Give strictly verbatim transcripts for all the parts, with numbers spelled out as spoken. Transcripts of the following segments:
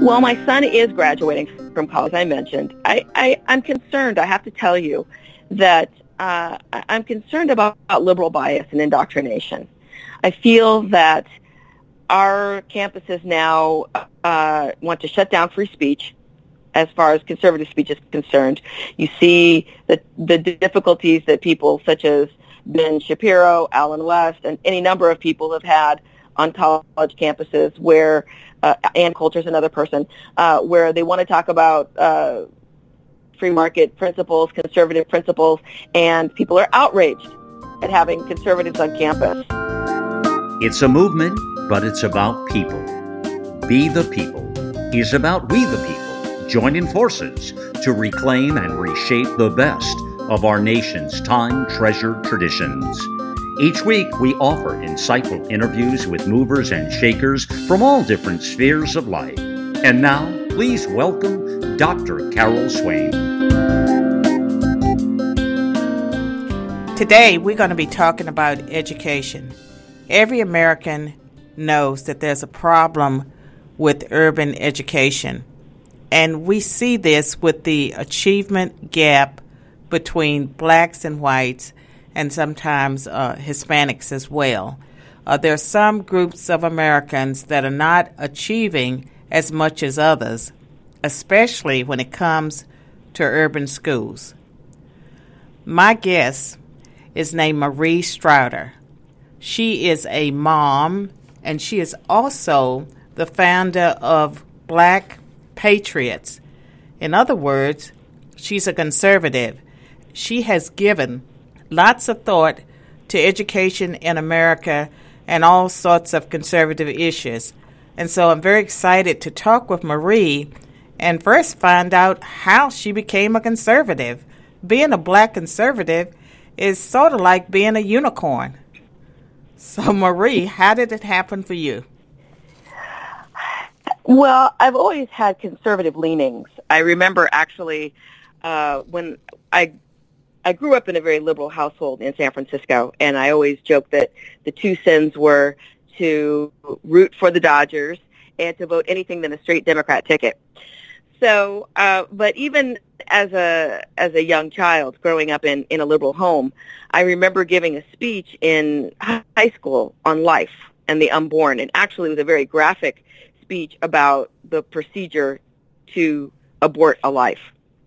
Well, my son is graduating from college, I mentioned. I, I, I'm concerned, I have to tell you, that uh, I'm concerned about, about liberal bias and indoctrination. I feel that our campuses now uh, want to shut down free speech as far as conservative speech is concerned. You see the, the difficulties that people such as Ben Shapiro, Alan West, and any number of people have had on college campuses where, uh, Ann Coulter's another person, uh, where they want to talk about uh, free market principles, conservative principles, and people are outraged at having conservatives on campus. It's a movement, but it's about people. Be the People is about we the people joining forces to reclaim and reshape the best of our nation's time-treasured traditions. Each week, we offer insightful interviews with movers and shakers from all different spheres of life. And now, please welcome Doctor Carol Swain. Today, we're going to be talking about education. Every American knows that there's a problem with urban education. And we see this with the achievement gap between blacks and whites, and sometimes uh, Hispanics as well. Uh, there are some groups of Americans that are not achieving as much as others, especially when it comes to urban schools. My guest is named Marie Strouder. She is a mom, and she is also the founder of Black Patriots. In other words, she's a conservative. She has given lots of thought to education in America and all sorts of conservative issues. And so I'm very excited to talk with Marie and first find out how she became a conservative. Being a black conservative is sort of like being a unicorn. So, Marie, how did it happen for you? Well, I've always had conservative leanings. I remember actually uh, when I I grew up in a very liberal household in San Francisco, and I always joked that the two sins were to root for the Dodgers and to vote anything than a straight Democrat ticket. So, uh, but even as a as a young child growing up in, in a liberal home, I remember giving a speech in high school on life and the unborn, and actually it was a very graphic speech about the procedure to abort a life.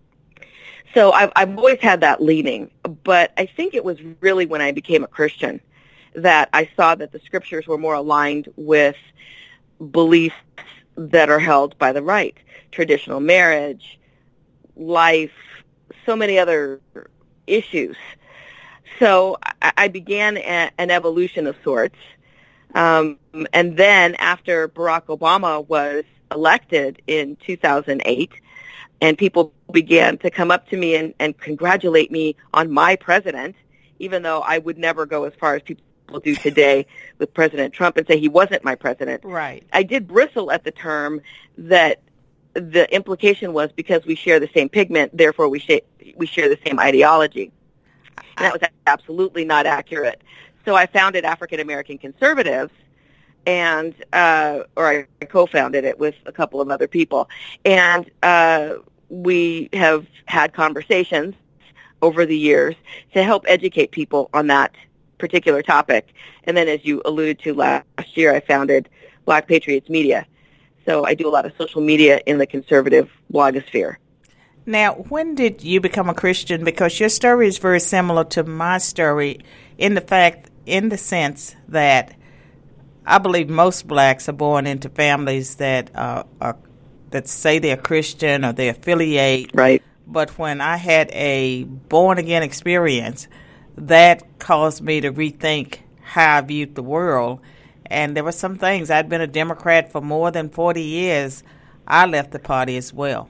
So I've, I've always had that leaning, but I think it was really when I became a Christian that I saw that the scriptures were more aligned with beliefs that are held by the right. Traditional marriage, life, so many other issues. So I, I began a, an evolution of sorts. Um, and then after Barack Obama was elected in two thousand eight, and people began to come up to me and, and congratulate me on my president, even though I would never go as far as people do today with President Trump and say he wasn't my president. Right. I did bristle at the term that the implication was because we share the same pigment, therefore we, sh- we share the same ideology. And that was absolutely not accurate. So I founded African American Conservatives, and uh, or I co-founded it with a couple of other people, and uh, we have had conversations over the years to help educate people on that particular topic. And then, as you alluded to last year, I founded Black Patriots Media. So I do a lot of social media in the conservative blogosphere. Now, when did you become a Christian? Because your story is very similar to my story in the fact, in the sense that I believe most blacks are born into families that uh, are that say they're Christian or they affiliate. Right. But when I had a born-again experience, that caused me to rethink how I viewed the world. And there were some things. I'd been a Democrat for more than forty years. I left the party as well.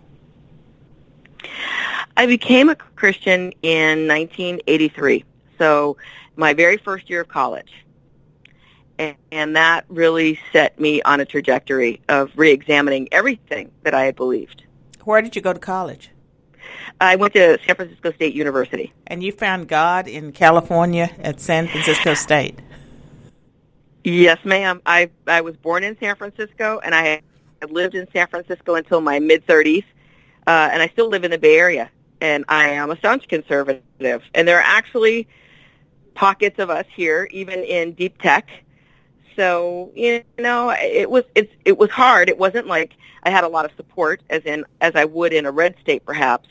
I became a Christian in nineteen eighty-three, so my very first year of college. And, and that really set me on a trajectory of re-examining everything that I had believed. Where did you go to college? I went to San Francisco State University. And you found God in California at San Francisco State? Yes, ma'am. I I was born in San Francisco, and I lived in San Francisco until my mid-thirties, uh, and I still live in the Bay Area, and I am a staunch conservative. And there are actually pockets of us here, even in deep tech. So, you know, it was it's it was hard. It wasn't like I had a lot of support, as in as I would in a red state, perhaps.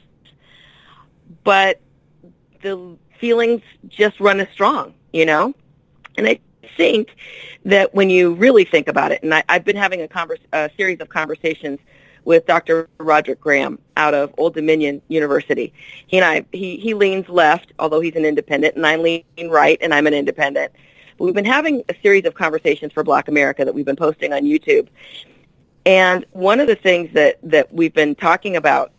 But the feelings just run as strong, you know. And I think that when you really think about it, and I, I've been having a, converse, a series of conversations with Doctor Roderick Graham out of Old Dominion University. He and I, he, he leans left, although he's an independent, and I lean right, and I'm an independent. But we've been having a series of conversations for Black America that we've been posting on YouTube. And one of the things that, that we've been talking about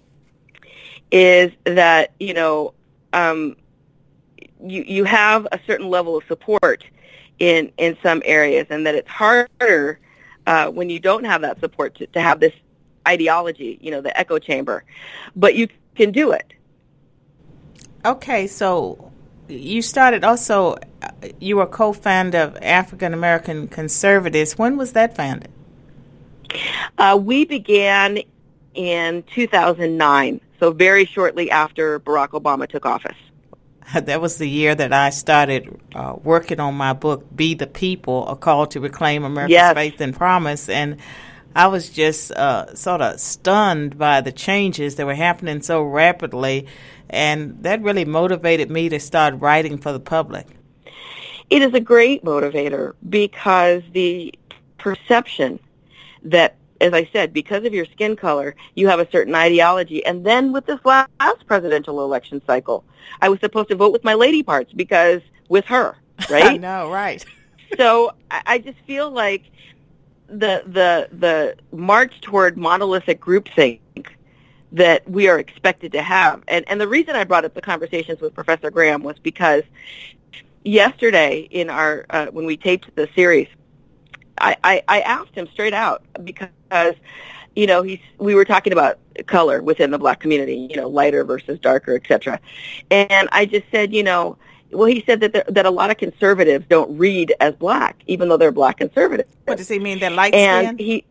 is that, you know, um, you, you have a certain level of support in, in some areas, and that it's harder uh, when you don't have that support to, to have this ideology, you know, the echo chamber. But you can do it. Okay, so you started also, you were co-founder of African American Conservatives. When was that founded? Uh, we began in two thousand nine, so very shortly after Barack Obama took office. That was the year that I started uh, working on my book, Be the People, A Call to Reclaim America's Yes. Faith and Promise. And I was just uh, sort of stunned by the changes that were happening so rapidly. And that really motivated me to start writing for the public. It is a great motivator because the perception that, as I said, because of your skin color, you have a certain ideology. And then with this last presidential election cycle, I was supposed to vote with my lady parts because with her, right? I know, right. So I, I just feel like the the the march toward monolithic groupthink that we are expected to have. And, and the reason I brought up the conversations with Professor Graham was because yesterday in our uh, when we taped the series, I, I, I asked him straight out because, you know, he's we were talking about color within the Black community, you know, lighter versus darker, et cetera. And I just said, you know, well, he said that there, that a lot of conservatives don't read as Black, even though they're Black conservatives. What does he mean, they're light and skin? he,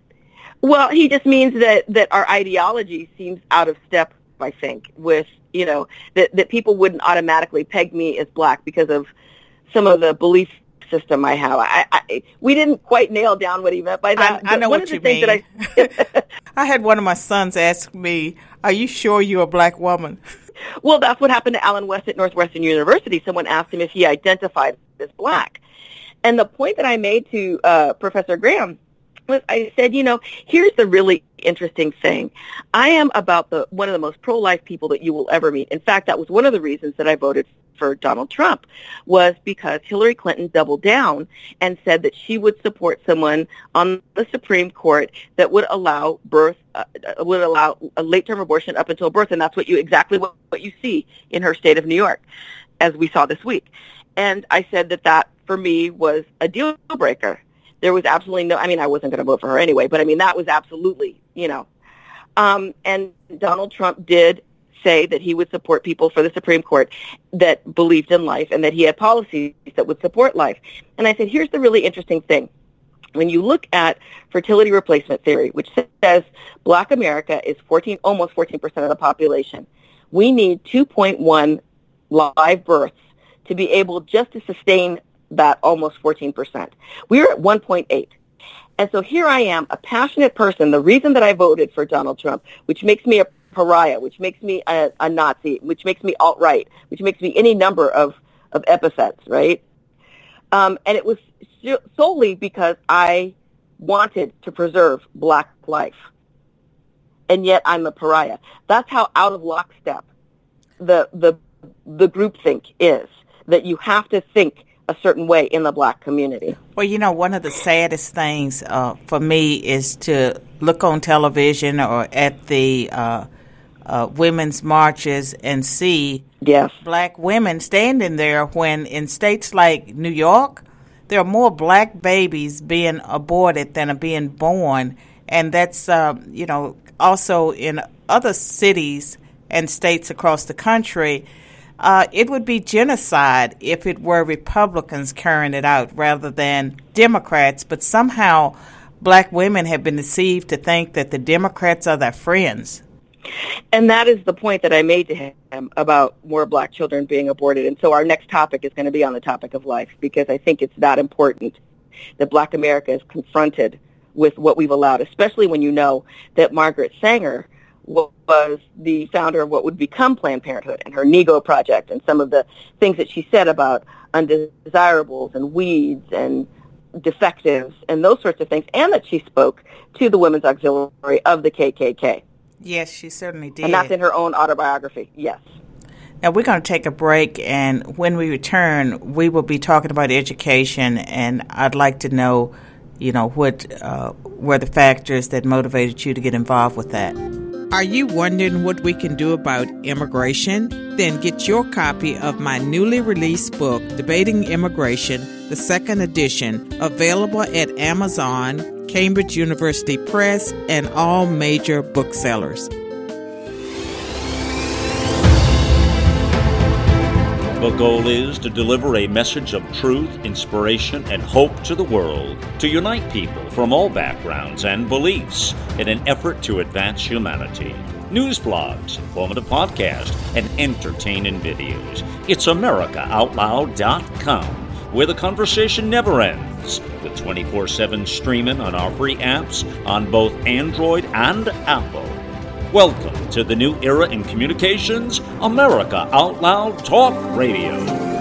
well, he just means that, that our ideology seems out of step, I think, with, you know, that, that people wouldn't automatically peg me as Black because of some of the belief system I have. I, I we didn't quite nail down what he meant by that. I, I know one what of the you things mean. That I, I had one of my sons ask me, are you sure you're a Black woman? Well, that's what happened to Alan West at Northwestern University. Someone asked him if he identified as Black. And the point that I made to uh, Professor Graham was, I said, you know, here's the really interesting thing. I am about the one of the most pro-life people that you will ever meet. In fact, that was one of the reasons that I voted for Donald Trump, was because Hillary Clinton doubled down and said that she would support someone on the Supreme Court that would allow birth, uh, would allow a late-term abortion up until birth, and that's what you exactly what, what you see in her state of New York, as we saw this week. And I said that that, for me, was a deal breaker. There was absolutely no, I mean, I wasn't going to vote for her anyway, but I mean, that was absolutely, you know. Um, and Donald Trump did say that he would support people for the Supreme Court that believed in life and that he had policies that would support life. And I said, here's the really interesting thing. When you look at fertility replacement theory, which says Black America is fourteen, almost fourteen percent of the population, we need two point one live births to be able just to sustain that almost fourteen percent. We're at one point eight. And so here I am, a passionate person. The reason that I voted for Donald Trump, which makes me a pariah, which makes me a, a Nazi, which makes me alt-right, which makes me any number of, of epithets, right? Um, and it was solely because I wanted to preserve Black life. And yet I'm a pariah. That's how out of lockstep the the the groupthink is, that you have to think a certain way in the Black community. Well, you know, one of the saddest things uh, for me is to look on television or at the uh, uh, women's marches and see yes. Black women standing there when in states like New York, there are more Black babies being aborted than are being born. And that's, uh, you know, also in other cities and states across the country. Uh, it would be genocide if it were Republicans carrying it out rather than Democrats. But somehow black women have been deceived to think that the Democrats are their friends. And that is the point that I made to him about more black children being aborted. And so our next topic is going to be on the topic of life, because I think it's that important that black America is confronted with what we've allowed, especially when you know that Margaret Sanger was the founder of what would become Planned Parenthood and her Nego Project, and some of the things that she said about undesirables and weeds and defectives and those sorts of things, and that she spoke to the Women's Auxiliary of the K K K. Yes, she certainly did. And that's in her own autobiography, yes. Now, we're going to take a break, and when we return, we will be talking about education, and I'd like to know, you know, what uh, were the factors that motivated you to get involved with that. Are you wondering what we can do about immigration? Then get your copy of my newly released book, Debating Immigration, the second edition, available at Amazon, Cambridge University Press, and all major booksellers. The goal is to deliver a message of truth, inspiration, and hope to the world, to unite people from all backgrounds and beliefs in an effort to advance humanity. News blogs, informative podcasts, and entertaining videos. It's America Out Loud dot com, where the conversation never ends, with twenty-four seven streaming on our free apps on both Android and Apple. Welcome to the new era in communications, America Out Loud Talk Radio.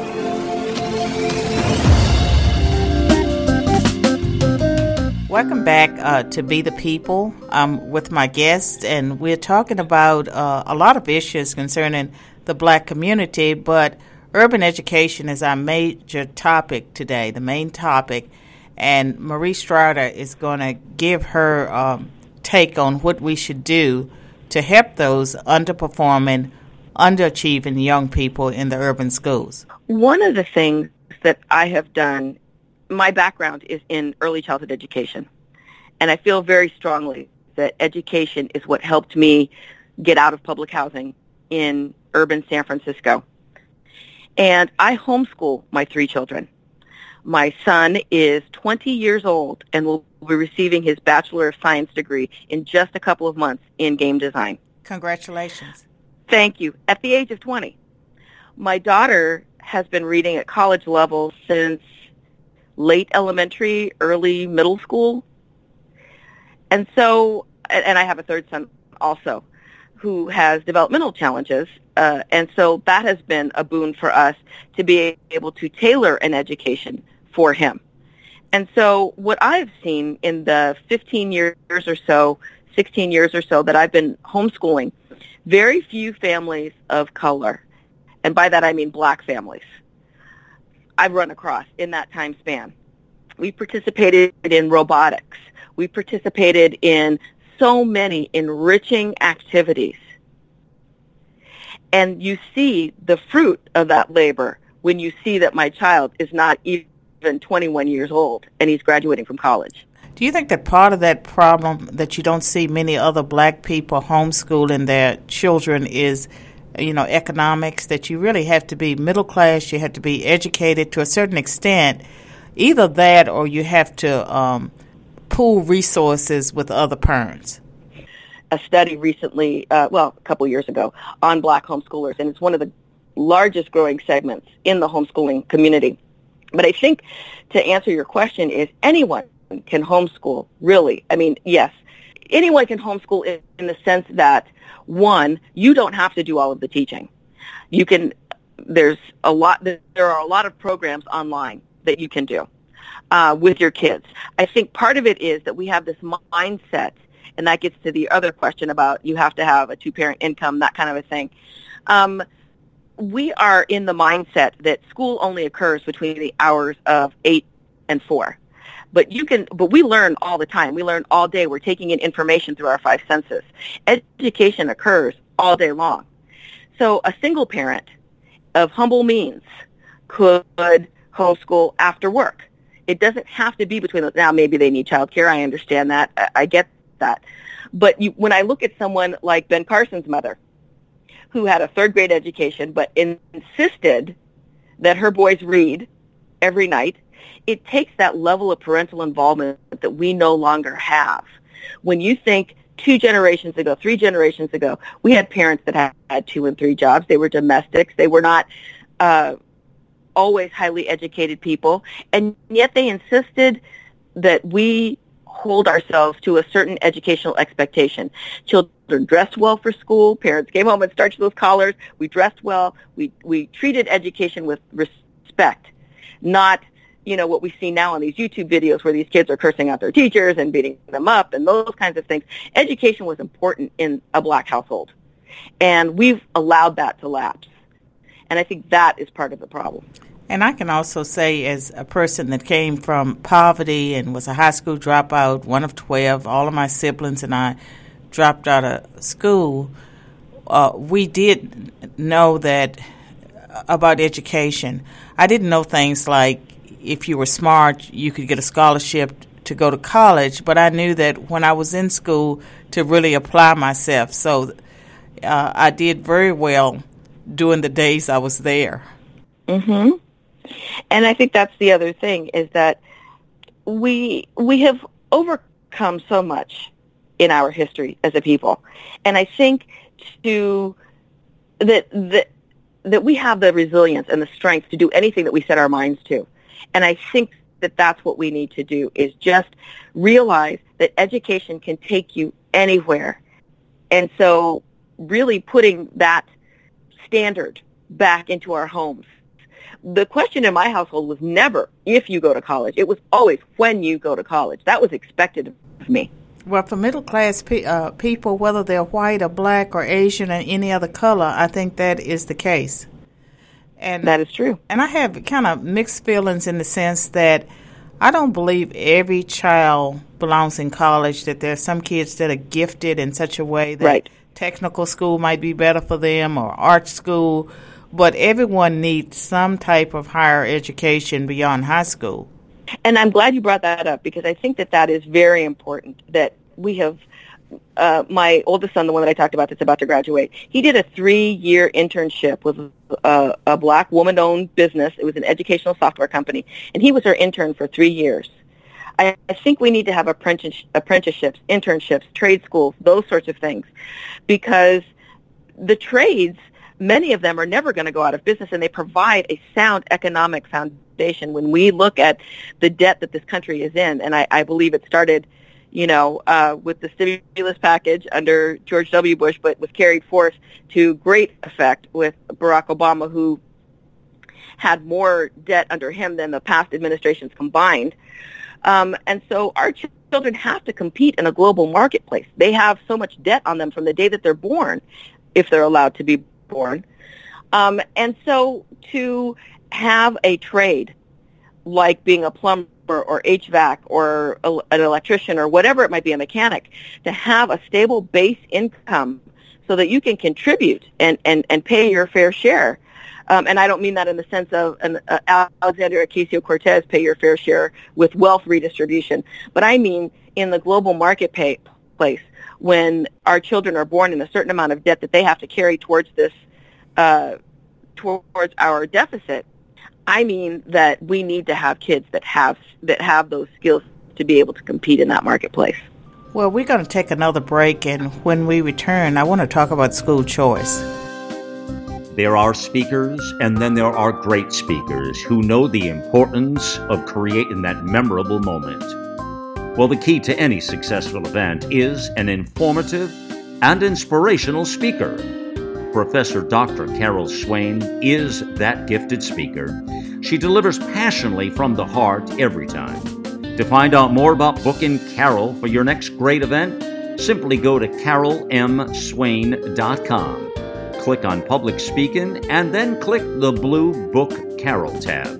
Welcome back uh, to Be the People. I'm with my guest, and we're talking about uh, a lot of issues concerning the black community, but urban education is our major topic today, the main topic, and Marie Strider is going to give her um, take on what we should do to help those underperforming, underachieving young people in the urban schools. One of the things that I have done, my background is in early childhood education, and I feel very strongly that education is what helped me get out of public housing in urban San Francisco. And I homeschool my three children. My son is twenty years old and will be receiving his Bachelor of Science degree in just a couple of months in game design. Congratulations. Thank you. At the age of twenty. My daughter has been reading at college level since late elementary, early middle school. And so, and I have a third son also who has developmental challenges. Uh, and so that has been a boon for us to be able to tailor an education for him. And so what I've seen in the fifteen years or so, sixteen years or so that I've been homeschooling, very few families of color, and by that I mean black families, I've run across in that time span. We participated in robotics. We participated in so many enriching activities. And you see the fruit of that labor when you see that my child is not even twenty-one years old and he's graduating from college. Do you think that part of that problem that you don't see many other black people homeschooling their children is, you know, economics, that you really have to be middle class, you have to be educated to a certain extent, either that or you have to um, pool resources with other parents? A study recently, uh, well, a couple years ago, on black homeschoolers, and it's one of the largest growing segments in the homeschooling community. But I think to answer your question is anyone can homeschool, really. I mean, yes, anyone can homeschool in, in the sense that, one, you don't have to do all of the teaching. You can, there's a lot, there are a lot of programs online that you can do uh, with your kids. I think part of it is that we have this mindset, and that gets to the other question about you have to have a two-parent income, that kind of a thing. Um, we are in the mindset that school only occurs between the hours of eight and four. But you can, but we learn all the time. We learn all day. We're taking in information through our five senses. Education occurs all day long. So a single parent of humble means could homeschool after work. It doesn't have to be between those. Now, maybe they need childcare. I understand that. I, I get that. But you, when I look at someone like Ben Carson's mother, who had a third grade education but insisted that her boys read every night, it takes that level of parental involvement that we no longer have. When you think two generations ago, three generations ago, we had parents that had, had two and three jobs. They were domestics. They were not uh, always highly educated people, and yet they insisted that we hold ourselves to a certain educational expectation. Children dressed well for school. Parents came home and starched those collars. We dressed well. We we treated education with respect, not, you know, what we see now on these YouTube videos where these kids are cursing out their teachers and beating them up and those kinds of things. Education was important in a black household, and we've allowed that to lapse. And I think that is part of the problem. And I can also say, as a person that came from poverty and was a high school dropout, one of twelve, all of my siblings and I dropped out of school, uh, we did know that about education. I didn't know things like if you were smart, you could get a scholarship to go to college, but I knew that when I was in school to really apply myself. So uh, I did very well during the days I was there. Mm-hmm. And I think that's the other thing, is that we we have overcome so much in our history as a people. And I think to that that that we have the resilience and the strength to do anything that we set our minds to. And I think that that's what we need to do, is just realize that education can take you anywhere. And so really putting that standard back into our homes. The question in my household was never if you go to college. It was always when you go to college. That was expected of me. Well, for middle-class pe- uh, people, whether they're white or black or Asian or any other color, I think that is the case. And that is true. And I have kind of mixed feelings in the sense that I don't believe every child belongs in college, that there are some kids that are gifted in such a way that right. technical school might be better for them or art school. But everyone needs some type of higher education beyond high school. And I'm glad you brought that up, because I think that that is very important, that we have, uh, my oldest son, the one that I talked about that's about to graduate, he did a three-year internship with a, a black woman-owned business. It was an educational software company, and he was our intern for three years. I, I think we need to have apprentice, apprenticeships, internships, trade schools, those sorts of things, because the trades, many of them are never going to go out of business, and they provide a sound economic foundation. When we look at the debt that this country is in, and I, I believe it started, you know, uh, with the stimulus package under George W. Bush, but was carried forth to great effect with Barack Obama, who had more debt under him than the past administrations combined. Um, and so our children have to compete in a global marketplace. They have so much debt on them from the day that they're born, if they're allowed to be born. Um, and so to have a trade like being a plumber or H V A C or a, an electrician or whatever it might be, a mechanic, to have a stable base income so that you can contribute and, and, and pay your fair share. Um, and I don't mean that in the sense of an uh, Alexandria Ocasio-Cortez pay your fair share with wealth redistribution, but I mean in the global marketplace, when our children are born in a certain amount of debt that they have to carry towards this, uh, towards our deficit, I mean that we need to have kids that have that have those skills to be able to compete in that marketplace. Well, we're going to take another break, and when we return, I want to talk about school choice. There are speakers, and then there are great speakers who know the importance of creating that memorable moment. Well, the key to any successful event is an informative and inspirational speaker. Professor Doctor Carol Swain is that gifted speaker. She delivers passionately from the heart every time. To find out more about booking Carol for your next great event, simply go to carol m swain dot com. Click on Public Speaking, and then click the blue Book Carol tab.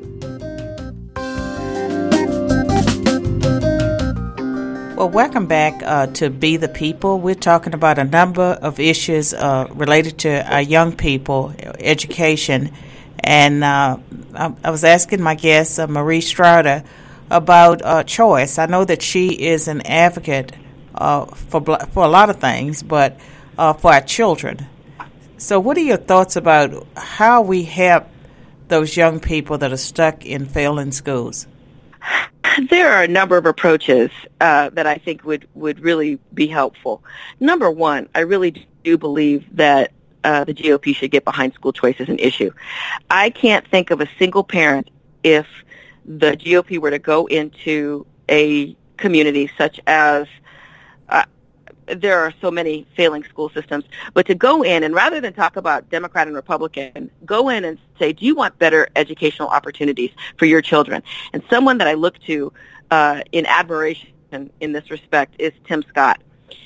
Well, welcome back uh, to Be the People. We're talking about a number of issues uh, related to our young people, education. And uh, I, I was asking my guest, uh, Marie Strauder, about uh, choice. I know that she is an advocate uh, for for a lot of things, but uh, for our children. So what are your thoughts about how we help those young people that are stuck in failing schools? There are a number of approaches uh, that I think would, would really be helpful. Number one, I really do believe that uh, the G O P should get behind school choice as an issue. I can't think of a single parent if the G O P were to go into a community such as uh, there are so many failing school systems, but to go in and rather than talk about Democrat and Republican, go in and say, do you want better educational opportunities for your children? And someone that I look to uh, in admiration in this respect is Tim Scott.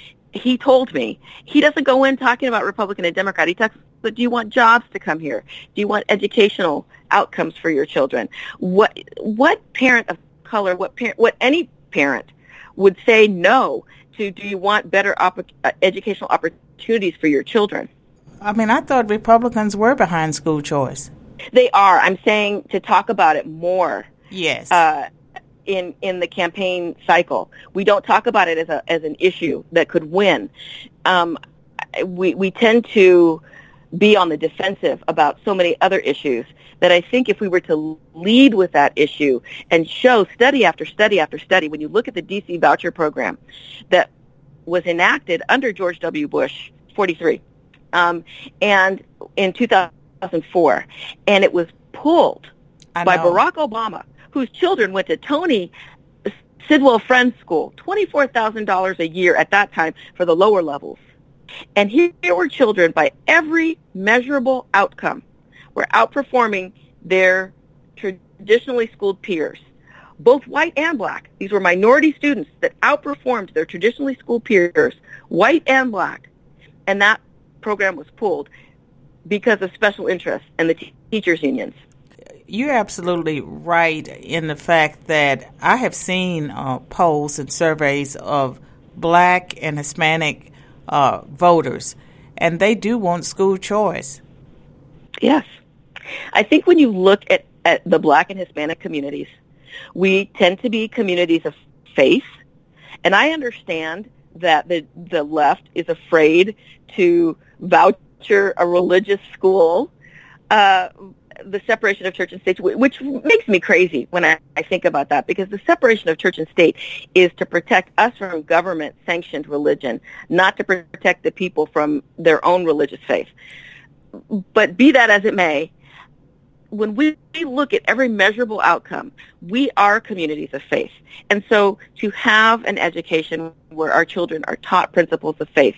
He told me he doesn't go in talking about Republican and Democrat. He talks, but do you want jobs to come here? Do you want educational outcomes for your children? What what parent of color, what parent, what any parent would say no to, do you want better op- educational opportunities for your children? I mean, I thought Republicans were behind school choice. They are. I'm saying to talk about it more. Yes. Uh, in in the campaign cycle, we don't talk about it as a as an issue that could win. Um, we we tend to be on the defensive about so many other issues that I think if we were to lead with that issue and show study after study after study, when you look at the D C voucher program that was enacted under George W. Bush, forty-three, um, and in two thousand four, and it was pulled by Barack Obama, whose children went to Tony Sidwell Friends School, twenty-four thousand dollars a year at that time for the lower levels. And here were children by every measurable outcome were outperforming their traditionally schooled peers, both white and black. These were minority students that outperformed their traditionally schooled peers, white and black. And that program was pulled because of special interests and the t- teachers' unions. You're absolutely right in the fact that I have seen uh, polls and surveys of black and Hispanic uh, voters, and they do want school choice. Yes. I think when you look at, at the black and Hispanic communities, we tend to be communities of faith, and I understand that the, the left is afraid to voucher a religious school, uh, the separation of church and state, which makes me crazy when I, I think about that, because the separation of church and state is to protect us from government-sanctioned religion, not to protect the people from their own religious faith. But be that as it may, when we look at every measurable outcome, we are communities of faith. And so to have an education where our children are taught principles of faith,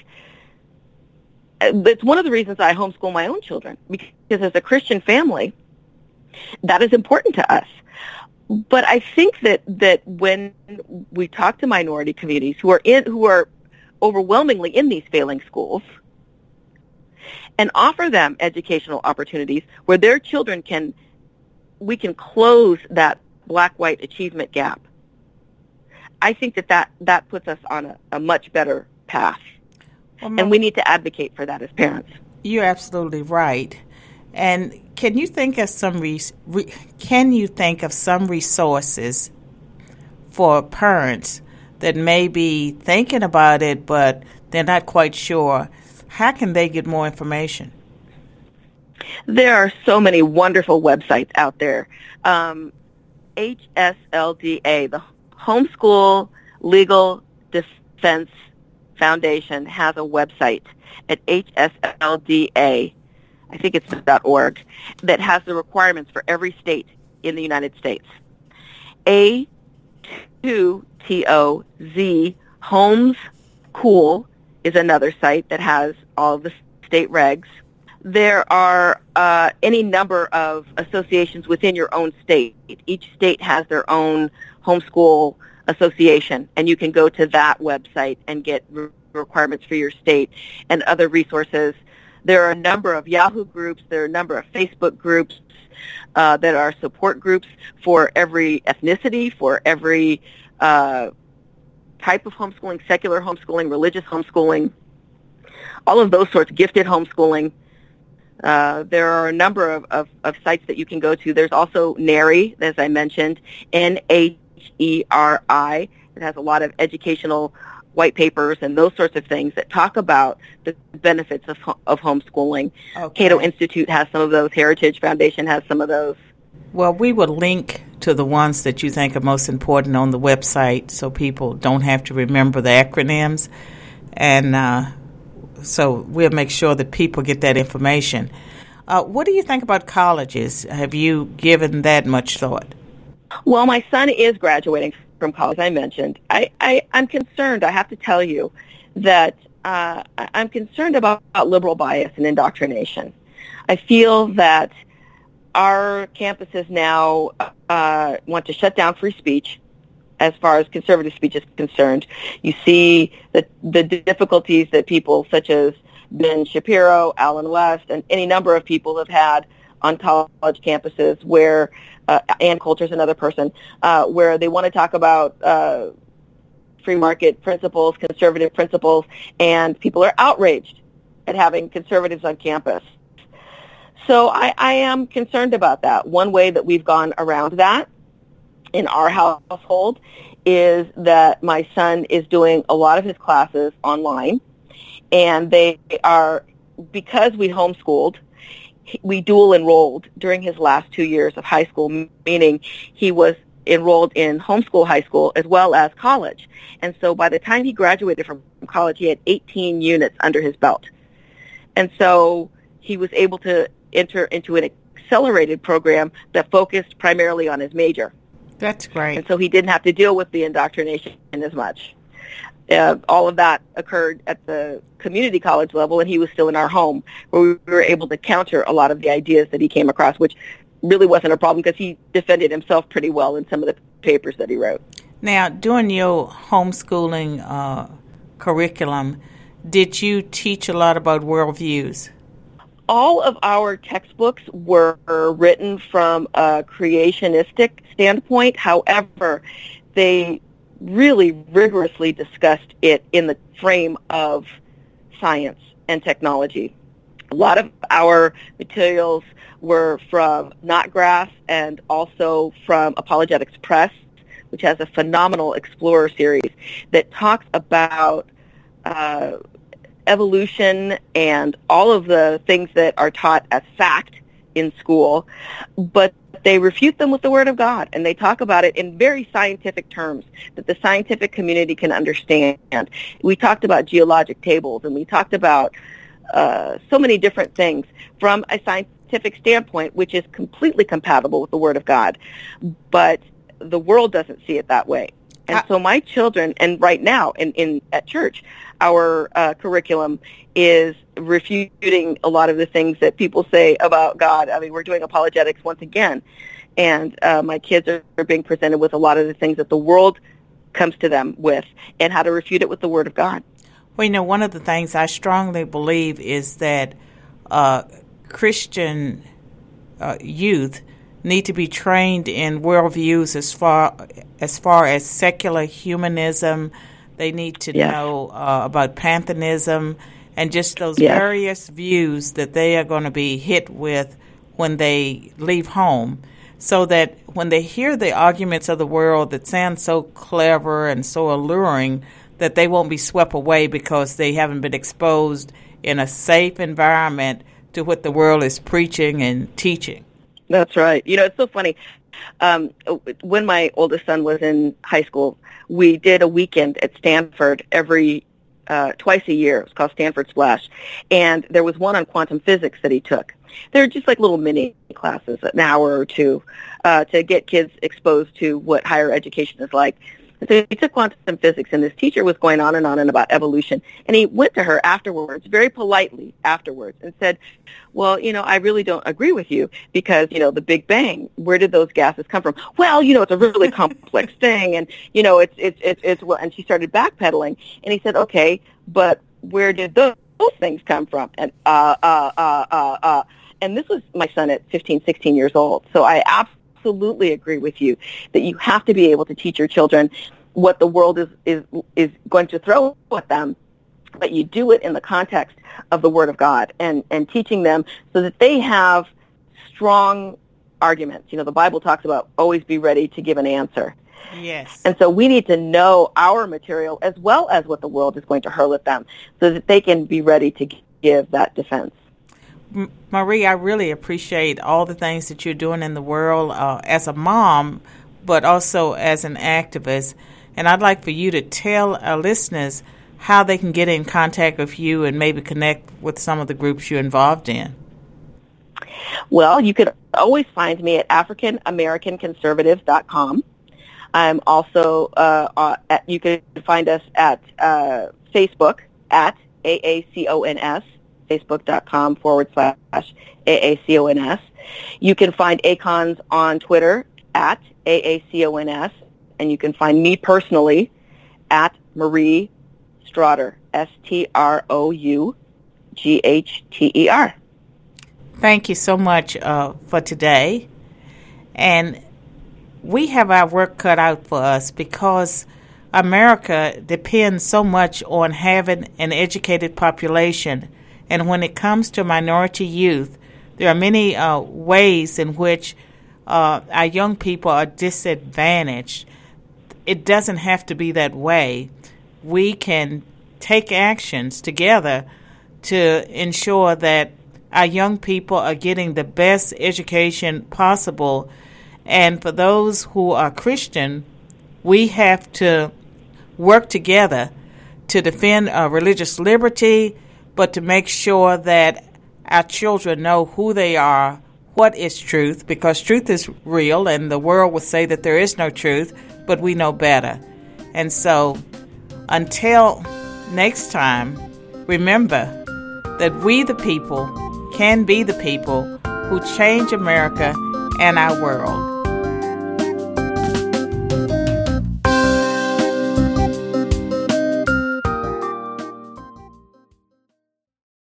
it's one of the reasons I homeschool my own children, because as a Christian family, that is important to us. But I think that, that when we talk to minority communities who are in who are overwhelmingly in these failing schools and offer them educational opportunities where their children can, we can close that black-white achievement gap, I think that that, that puts us on a, a much better path. Well, and we need to advocate for that as parents. You're absolutely right. And can you think of some re- re- can you think of some resources for parents that may be thinking about it, but they're not quite sure? How can they get more information? There are so many wonderful websites out there. Um, H S L D A, the Homeschool Legal Defense Foundation, has a website at H S L D A, I think it's .org, that has the requirements for every state in the United States. A two T O Z, Homes Cool, is another site that has all of the state regs. There are uh, any number of associations within your own state. Each state has their own homeschool association, and you can go to that website and get re- requirements for your state and other resources. There are a number of Yahoo groups. There are a number of Facebook groups uh, that are support groups for every ethnicity, for every uh, type of homeschooling, secular homeschooling, religious homeschooling, all of those sorts, gifted homeschooling. Uh, there are a number of, of, of sites that you can go to. There's also NAHRI, as I mentioned, N H E R I. It has a lot of educational white papers and those sorts of things that talk about the benefits of, of homeschooling. Okay. Cato Institute has some of those. Heritage Foundation has some of those. Well, we will link to the ones that you think are most important on the website so people don't have to remember the acronyms. And uh, so we'll make sure that people get that information. Uh, what do you think about colleges? Have you given that much thought? Well, my son is graduating from college, I mentioned. I, I, I'm concerned, I have to tell you, that uh, I'm concerned about, about liberal bias and indoctrination. I feel that our campuses now uh, want to shut down free speech as far as conservative speech is concerned. You see the, the difficulties that people such as Ben Shapiro, Alan West, and any number of people have had on college campuses where, uh, Ann Coulter's another person, uh, where they want to talk about uh, free market principles, conservative principles, and people are outraged at having conservatives on campus. So I, I am concerned about that. One way that we've gone around that in our household is that my son is doing a lot of his classes online, and they are, because we homeschooled, we dual enrolled during his last two years of high school, meaning he was enrolled in homeschool high school as well as college. And so by the time he graduated from college, he had eighteen units under his belt. And so he was able to enter into an accelerated program that focused primarily on his major. That's great. And so he didn't have to deal with the indoctrination as much. Uh, all of that occurred at the community college level, and he was still in our home, where we were able to counter a lot of the ideas that he came across, which really wasn't a problem because he defended himself pretty well in some of the papers that he wrote. Now, during your homeschooling uh, curriculum, did you teach a lot about worldviews? All of our textbooks were written from a creationistic standpoint. However, they really rigorously discussed it in the frame of science and technology. A lot of our materials were from Knotgrass and also from Apologetics Press, which has a phenomenal Explorer series that talks about uh, evolution and all of the things that are taught as fact in school, but they refute them with the Word of God, and they talk about it in very scientific terms that the scientific community can understand. We talked about geologic tables, and we talked about uh, so many different things from a scientific standpoint, which is completely compatible with the Word of God, but the world doesn't see it that way. And uh, so my children, and right now in, in at church, our uh, curriculum is refuting a lot of the things that people say about God. I mean, we're doing apologetics once again, and uh, my kids are, are being presented with a lot of the things that the world comes to them with and how to refute it with the Word of God. Well, you know, one of the things I strongly believe is that uh, Christian uh, youth need to be trained in worldviews as far as far as secular humanism. They need to yes. know uh, about pantheism and just those yes. various views that they are going to be hit with when they leave home, so that when they hear the arguments of the world that sound so clever and so alluring, that they won't be swept away because they haven't been exposed in a safe environment to what the world is preaching and teaching. That's right. You know, it's so funny. Um, when my oldest son was in high school, we did a weekend at Stanford every uh, twice a year. It was called Stanford Splash, and there was one on quantum physics that he took. They're just like little mini classes, an hour or two, uh, to get kids exposed to what higher education is like. And so he took quantum physics, and this teacher was going on and on and about evolution. And he went to her afterwards, very politely afterwards, and said, well, you know, I really don't agree with you because, you know, the Big Bang, where did those gases come from? Well, you know, it's a really complex thing, and, you know, it's, it's, it's, it's, well, and she started backpedaling. And he said, okay, but where did those, those things come from? And, uh, uh, uh, uh, uh, and this was my son at fifteen, sixteen years old. So I absolutely absolutely agree with you that you have to be able to teach your children what the world is, is, is going to throw at them, but you do it in the context of the Word of God and, and teaching them so that they have strong arguments. You know, the Bible talks about always be ready to give an answer. Yes. And so we need to know our material as well as what the world is going to hurl at them so that they can be ready to give that defense. M- Marie, I really appreciate all the things that you're doing in the world uh, as a mom, but also as an activist. And I'd like for you to tell our listeners how they can get in contact with you and maybe connect with some of the groups you're involved in. Well, you can always find me at African American Conservative dot com. I'm also, uh, at, you can find us at uh, Facebook at A A C O N S, facebook.com forward slash A A C O N S. You can find A C O N S on Twitter at A A C O N S, and you can find me personally at Marie Stroughter, S T R O U G H T E R. Thank you so much uh, for today. And we have our work cut out for us because America depends so much on having an educated population. And when it comes to minority youth, there are many uh, ways in which uh, our young people are disadvantaged. It doesn't have to be that way. We can take actions together to ensure that our young people are getting the best education possible. And for those who are Christian, we have to work together to defend uh, religious liberty, but to make sure that our children know who they are, what is truth, because truth is real, and the world will say that there is no truth, but we know better. And so until next time, remember that we the people can be the people who change America and our world.